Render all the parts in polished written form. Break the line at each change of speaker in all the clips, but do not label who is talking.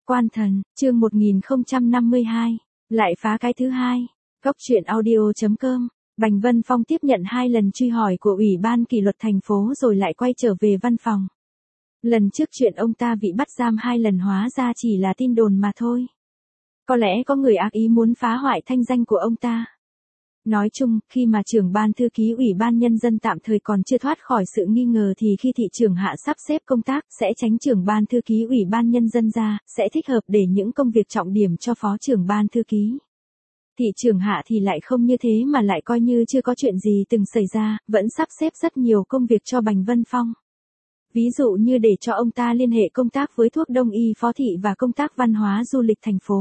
Quan thần, chương 1052. Lại phá cái thứ hai. Góc truyện audio.com. Bành Vân Phong tiếp nhận 2 lần truy hỏi của Ủy ban kỷ luật thành phố rồi lại quay trở về văn phòng. Lần trước chuyện ông ta bị bắt giam 2 lần hóa ra chỉ là tin đồn mà thôi. Có lẽ có người ác ý muốn phá hoại thanh danh của ông ta. Nói chung, khi mà trưởng ban thư ký Ủy ban Nhân dân tạm thời còn chưa thoát khỏi sự nghi ngờ thì khi thị trưởng Hạ sắp xếp công tác, sẽ tránh trưởng ban thư ký Ủy ban Nhân dân ra, sẽ thích hợp để những công việc trọng điểm cho phó trưởng ban thư ký. Thị trưởng Hạ thì lại không như thế mà lại coi như chưa có chuyện gì từng xảy ra, vẫn sắp xếp rất nhiều công việc cho Bành Vân Phong. Ví dụ như để cho ông ta liên hệ công tác với thuốc đông y phó thị và công tác văn hóa du lịch thành phố.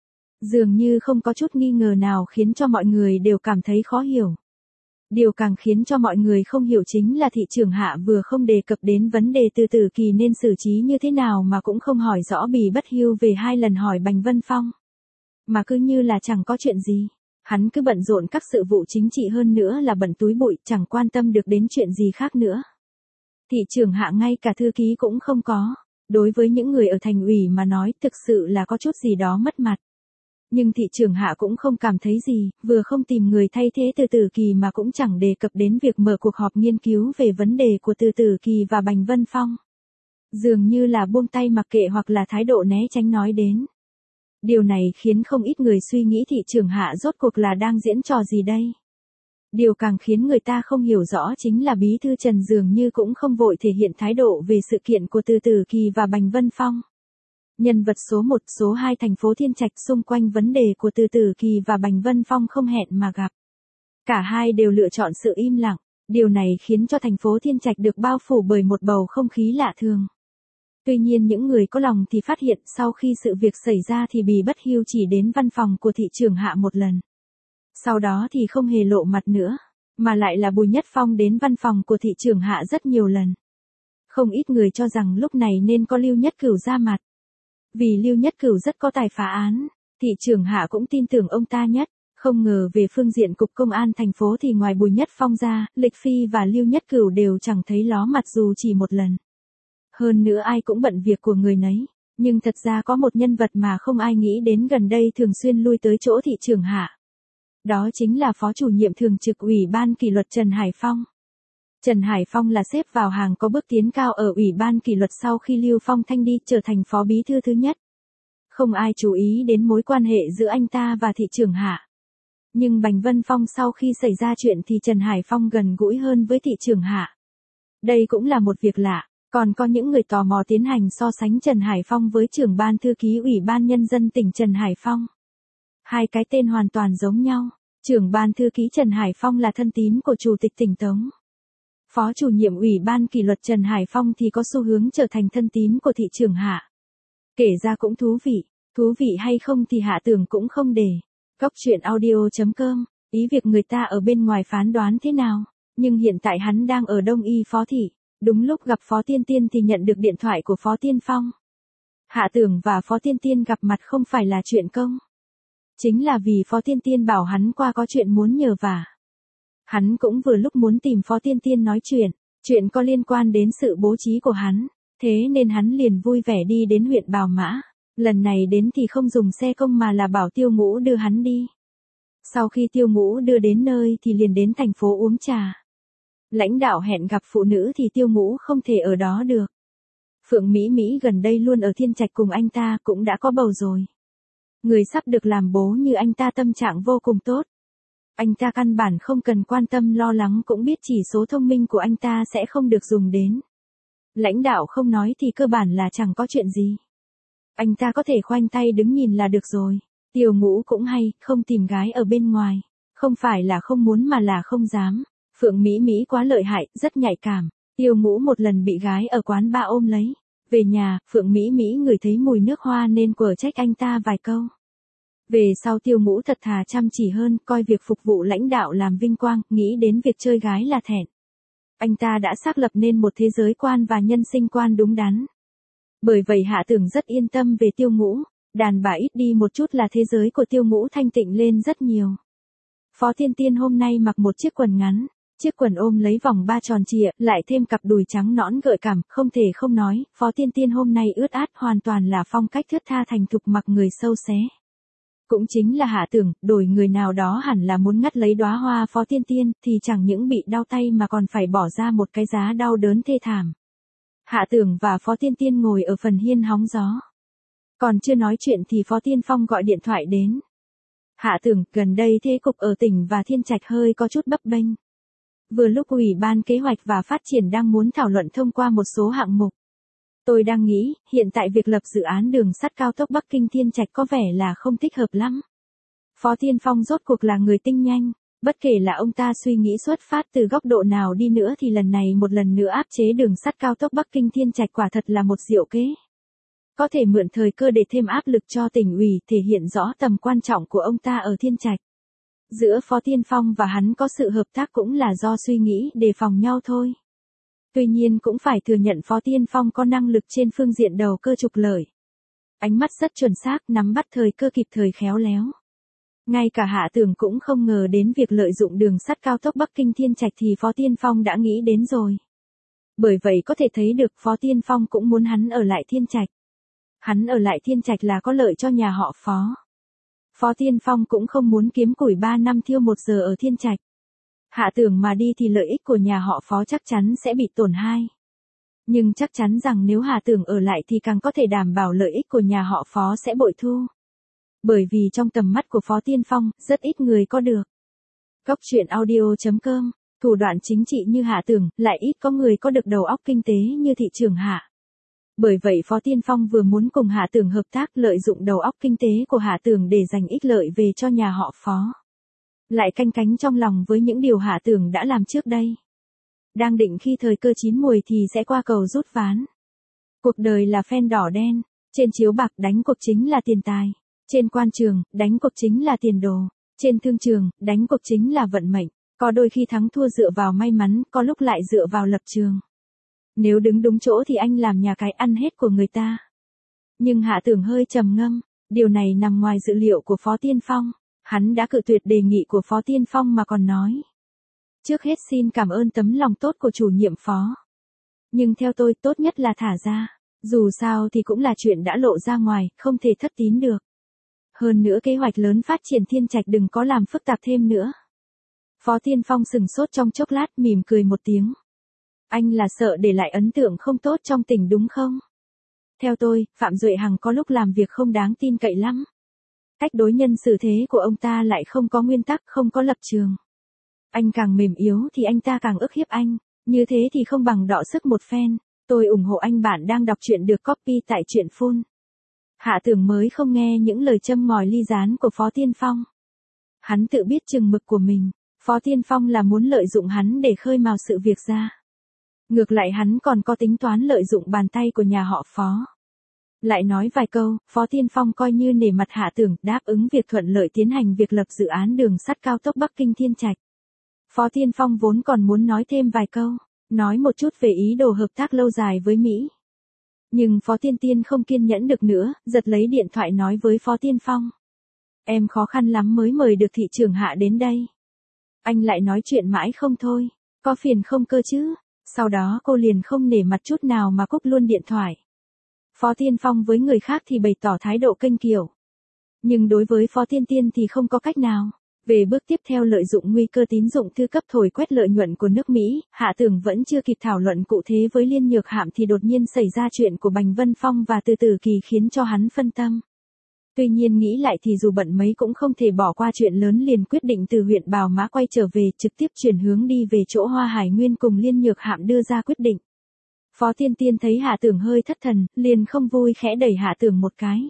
Dường như không có chút nghi ngờ nào khiến cho mọi người đều cảm thấy khó hiểu. Điều càng khiến cho mọi người không hiểu chính là thị trưởng Hạ vừa không đề cập đến vấn đề Từ Tử Kỳ nên xử trí như thế nào mà cũng không hỏi rõ Bì Bất Hưu về 2 lần hỏi Bành Vân Phong. Mà cứ như là chẳng có chuyện gì. Hắn cứ bận rộn các sự vụ chính trị hơn nữa là bận túi bụi, chẳng quan tâm được đến chuyện gì khác nữa. Thị trưởng Hạ ngay cả thư ký cũng không có. Đối với những người ở thành ủy mà nói thực sự là có chút gì đó mất mặt. Nhưng thị trưởng Hạ cũng không cảm thấy gì, vừa không tìm người thay thế Từ Tử Kỳ mà cũng chẳng đề cập đến việc mở cuộc họp nghiên cứu về vấn đề của Từ Tử Kỳ và Bành Vân Phong. Dường như là buông tay mặc kệ hoặc là thái độ né tránh nói đến. Điều này khiến không ít người suy nghĩ thị trưởng Hạ rốt cuộc là đang diễn trò gì đây. Điều càng khiến người ta không hiểu rõ chính là bí thư Trần dường như cũng không vội thể hiện thái độ về sự kiện của Từ Tử Kỳ và Bành Vân Phong. Nhân vật số 1, số 2 thành phố Thiên Trạch xung quanh vấn đề của Từ Tử Kỳ và Bành Vân Phong không hẹn mà gặp. Cả hai đều lựa chọn sự im lặng, điều này khiến cho thành phố Thiên Trạch được bao phủ bởi một bầu không khí lạ thường. Tuy nhiên những người có lòng thì phát hiện sau khi sự việc xảy ra thì Bì Bất Hưu chỉ đến văn phòng của thị trưởng Hạ một lần. Sau đó thì không hề lộ mặt nữa, mà lại là Bùi Nhất Phong đến văn phòng của thị trưởng Hạ rất nhiều lần. Không ít người cho rằng lúc này nên có Lưu Nhất Cửu ra mặt. Vì Lưu Nhất Cửu rất có tài phá án, thị trưởng Hạ cũng tin tưởng ông ta nhất. Không ngờ về phương diện cục công an thành phố thì ngoài Bùi Nhất Phong ra, Lịch Phi và Lưu Nhất Cửu đều chẳng thấy ló mặt dù chỉ một lần. Hơn nữa ai cũng bận việc của người nấy, nhưng thật ra có một nhân vật mà không ai nghĩ đến gần đây thường xuyên lui tới chỗ thị trưởng Hạ. Đó chính là phó chủ nhiệm thường trực Ủy ban kỷ luật Trần Hải Phong. Trần Hải Phong là xếp vào hàng có bước tiến cao ở Ủy ban kỷ luật sau khi Lưu Phong Thanh đi trở thành phó bí thư thứ nhất. Không ai chú ý đến mối quan hệ giữa anh ta và thị trưởng Hạ. Nhưng Bành Vân Phong sau khi xảy ra chuyện thì Trần Hải Phong gần gũi hơn với thị trưởng Hạ. Đây cũng là một việc lạ, còn có những người tò mò tiến hành so sánh Trần Hải Phong với trưởng ban thư ký Ủy ban Nhân dân tỉnh Trần Hải Phong. Hai cái tên hoàn toàn giống nhau, trưởng ban thư ký Trần Hải Phong là thân tín của Chủ tịch tỉnh Tống. Phó chủ nhiệm Ủy ban kỷ luật Trần Hải Phong thì có xu hướng trở thành thân tín của thị trưởng Hạ. Kể ra cũng thú vị hay không thì Hạ tưởng cũng không để. Góc truyện audio.com, ý việc người ta ở bên ngoài phán đoán thế nào, nhưng hiện tại hắn đang ở Đông Y phó thị, đúng lúc gặp Phó Tiên Tiên thì nhận được điện thoại của Phó Tiên Phong. Hạ tưởng và Phó Tiên Tiên gặp mặt không phải là chuyện công. Chính là vì Phó Tiên Tiên bảo hắn qua có chuyện muốn nhờ vả. Hắn cũng vừa lúc muốn tìm Phó Tiên Tiên nói chuyện có liên quan đến sự bố trí của hắn, thế nên hắn liền vui vẻ đi đến huyện Bào Mã, lần này đến thì không dùng xe công mà là bảo Tiêu Ngũ đưa hắn đi. Sau khi Tiêu Ngũ đưa đến nơi thì liền đến thành phố uống trà. Lãnh đạo hẹn gặp phụ nữ thì Tiêu Ngũ không thể ở đó được. Phượng Mỹ Mỹ gần đây luôn ở Thiên Trạch cùng anh ta cũng đã có bầu rồi. Người sắp được làm bố như anh ta tâm trạng vô cùng tốt. Anh ta căn bản không cần quan tâm lo lắng cũng biết chỉ số thông minh của anh ta sẽ không được dùng đến. Lãnh đạo không nói thì cơ bản là chẳng có chuyện gì. Anh ta có thể khoanh tay đứng nhìn là được rồi. Tiêu Ngũ cũng hay, không tìm gái ở bên ngoài. Không phải là không muốn mà là không dám. Phượng Mỹ Mỹ quá lợi hại, rất nhạy cảm. Tiêu Ngũ một lần bị gái ở quán bar ôm lấy. Về nhà, Phượng Mỹ Mỹ ngửi thấy mùi nước hoa nên quở trách anh ta vài câu. Về sau Tiêu Ngũ thật thà chăm chỉ hơn, coi việc phục vụ lãnh đạo làm vinh quang, nghĩ đến việc chơi gái là thẹn. Anh ta đã xác lập nên một thế giới quan và nhân sinh quan đúng đắn. Bởi vậy Hạ tưởng rất yên tâm về Tiêu Ngũ, đàn bà ít đi một chút là thế giới của Tiêu Ngũ thanh tịnh lên rất nhiều. Phó Tiên Tiên hôm nay mặc một chiếc quần ngắn, Chiếc quần ôm lấy vòng ba tròn trịa, lại thêm cặp đùi trắng nõn gợi cảm, không thể không nói, Phó Tiên Tiên hôm nay ướt át hoàn toàn là phong cách thướt tha thành thục mặc người sâu xé. Cũng chính là Hạ Tưởng, đổi người nào đó hẳn là muốn ngắt lấy đóa hoa Phó Tiên Tiên, thì chẳng những bị đau tay mà còn phải bỏ ra một cái giá đau đớn thê thảm. Hạ Tưởng và Phó Tiên Tiên ngồi ở phần hiên hóng gió. Còn chưa nói chuyện thì Phó Tiên Phong gọi điện thoại đến. Hạ Tưởng, gần đây thế cục ở tỉnh và Thiên Trạch hơi có chút bấp bênh. Vừa lúc Ủy ban Kế hoạch và Phát triển đang muốn thảo luận thông qua một số hạng mục. Tôi đang nghĩ, hiện tại việc lập dự án đường sắt cao tốc Bắc Kinh Thiên Trạch có vẻ là không thích hợp lắm. Phó Tiên Phong rốt cuộc là người tinh nhanh, bất kể là ông ta suy nghĩ xuất phát từ góc độ nào đi nữa thì lần này một lần nữa áp chế đường sắt cao tốc Bắc Kinh Thiên Trạch quả thật là một diệu kế. Có thể mượn thời cơ để thêm áp lực cho tỉnh ủy, thể hiện rõ tầm quan trọng của ông ta ở Thiên Trạch. Giữa Phó Tiên Phong và hắn có sự hợp tác cũng là do suy nghĩ đề phòng nhau thôi. Tuy nhiên cũng phải thừa nhận Phó Tiên Phong có năng lực trên phương diện đầu cơ trục lợi. Ánh mắt rất chuẩn xác, nắm bắt thời cơ kịp thời khéo léo. Ngay cả Hạ Tưởng cũng không ngờ đến việc lợi dụng đường sắt cao tốc Bắc Kinh Thiên Trạch thì Phó Tiên Phong đã nghĩ đến rồi. Bởi vậy có thể thấy được Phó Tiên Phong cũng muốn hắn ở lại Thiên Trạch. Hắn ở lại Thiên Trạch là có lợi cho nhà họ Phó. Phó Tiên Phong cũng không muốn kiếm củi 3 năm thiêu 1 giờ ở Thiên Trạch. Hạ Tưởng mà đi thì lợi ích của nhà họ Phó chắc chắn sẽ bị tổn hại. Nhưng chắc chắn rằng nếu Hạ Tưởng ở lại thì càng có thể đảm bảo lợi ích của nhà họ Phó sẽ bội thu. Bởi vì trong tầm mắt của Phó Tiên Phong, rất ít người có được. Góc truyện audio.com, thủ đoạn chính trị như Hạ Tưởng, lại ít có người có được đầu óc kinh tế như thị trường Hạ. Bởi vậy Phó Tiên Phong vừa muốn cùng Hạ Tưởng hợp tác lợi dụng đầu óc kinh tế của Hạ Tưởng để giành ích lợi về cho nhà họ Phó. Lại canh cánh trong lòng với những điều Hạ Tưởng đã làm trước đây. Đang định khi thời cơ chín muồi thì sẽ qua cầu rút ván. Cuộc đời là phen đỏ đen, trên chiếu bạc đánh cuộc chính là tiền tài, trên quan trường, đánh cuộc chính là tiền đồ, trên thương trường, đánh cuộc chính là vận mệnh, có đôi khi thắng thua dựa vào may mắn, có lúc lại dựa vào lập trường. Nếu đứng đúng chỗ thì anh làm nhà cái ăn hết của người ta. Nhưng Hạ Tưởng hơi trầm ngâm, điều này nằm ngoài dự liệu của Phó Tiên Phong. Hắn đã cự tuyệt đề nghị của Phó Tiên Phong mà còn nói. Trước hết xin cảm ơn tấm lòng tốt của chủ nhiệm Phó. Nhưng theo tôi tốt nhất là thả ra. Dù sao thì cũng là chuyện đã lộ ra ngoài, không thể thất tín được. Hơn nữa kế hoạch lớn phát triển Thiên Trạch đừng có làm phức tạp thêm nữa. Phó Tiên Phong sừng sốt trong chốc lát mỉm cười một tiếng. Anh là sợ để lại ấn tượng không tốt trong tỉnh đúng không? Theo tôi, Phạm Duệ Hằng có lúc làm việc không đáng tin cậy lắm. Cách đối nhân xử thế của ông ta lại không có nguyên tắc, không có lập trường. Anh càng mềm yếu thì anh ta càng ức hiếp anh, như thế thì không bằng đọ sức một phen. Tôi ủng hộ anh. Bạn đang đọc truyện được copy tại truyện Full. Hạ Tưởng mới không nghe những lời châm ngòi ly gián của Phó Tiên Phong. Hắn tự biết chừng mực của mình, Phó Tiên Phong là muốn lợi dụng hắn để khơi mào sự việc ra. Ngược lại hắn còn có tính toán lợi dụng bàn tay của nhà họ Phó. Lại nói vài câu, Phó Tiên Phong coi như nể mặt Hạ Tưởng, đáp ứng việc thuận lợi tiến hành việc lập dự án đường sắt cao tốc Bắc Kinh Thiên Trạch. Phó Tiên Phong vốn còn muốn nói thêm vài câu, nói một chút về ý đồ hợp tác lâu dài với Mỹ. Nhưng Phó Tiên Tiên không kiên nhẫn được nữa, giật lấy điện thoại nói với Phó Tiên Phong. Em khó khăn lắm mới mời được thị trưởng Hạ đến đây. Anh lại nói chuyện mãi không thôi, có phiền không cơ chứ? Sau đó cô liền không nể mặt chút nào mà cúp luôn điện thoại. Phó Tiên Phong với người khác thì bày tỏ thái độ kênh kiều. Nhưng đối với Phó Tiên Tiên thì không có cách nào. Về bước tiếp theo lợi dụng nguy cơ tín dụng thư cấp thổi quét lợi nhuận của nước Mỹ, Hạ Tưởng vẫn chưa kịp thảo luận cụ thể với Liên Nhược Hạm thì đột nhiên xảy ra chuyện của Bành Vân Phong và Từ Từ Kỳ khiến cho hắn phân tâm. Tuy nhiên nghĩ lại thì dù bận mấy cũng không thể bỏ qua chuyện lớn, liền quyết định từ huyện Bào Mã quay trở về, trực tiếp chuyển hướng đi về chỗ Hoa Hải Nguyên cùng Liên Nhược Hạm đưa ra quyết định. Phó Tiên Tiên thấy Hạ Tưởng hơi thất thần, liền không vui khẽ đẩy Hạ Tưởng một cái.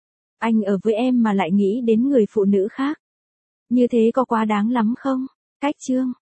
Anh ở với em mà lại nghĩ đến người phụ nữ khác. Như thế có quá đáng lắm không? Cách chương.